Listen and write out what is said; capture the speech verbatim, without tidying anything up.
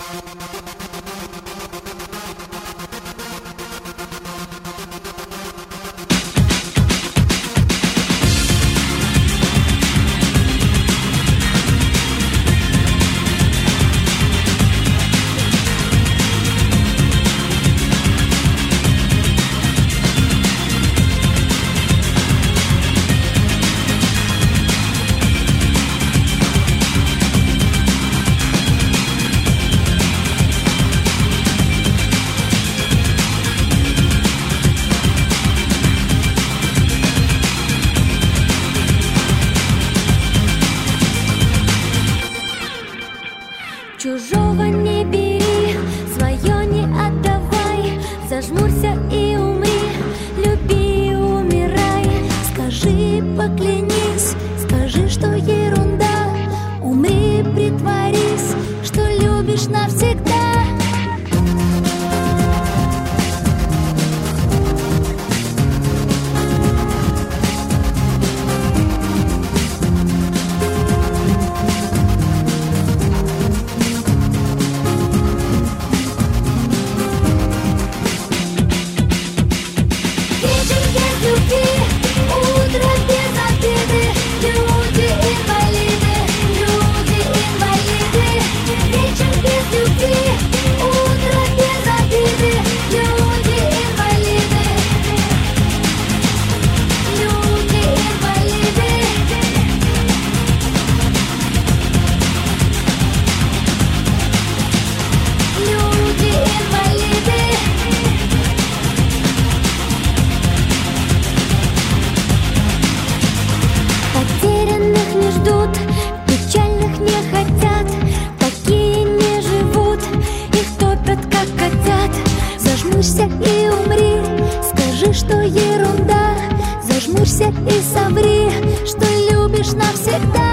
Чужого не бери, свое не отдавай. Зажмурься и умри, люби и умирай. Скажи, поклянись, скажи, что ерунда. Умри, притворись, что любишь навсегда. Потерянных не ждут, печальных не хотят. Такие не живут, их топят, как котят. Зажмурься и умри, скажи, что ерунда. Зажмурься и соври, что любишь навсегда.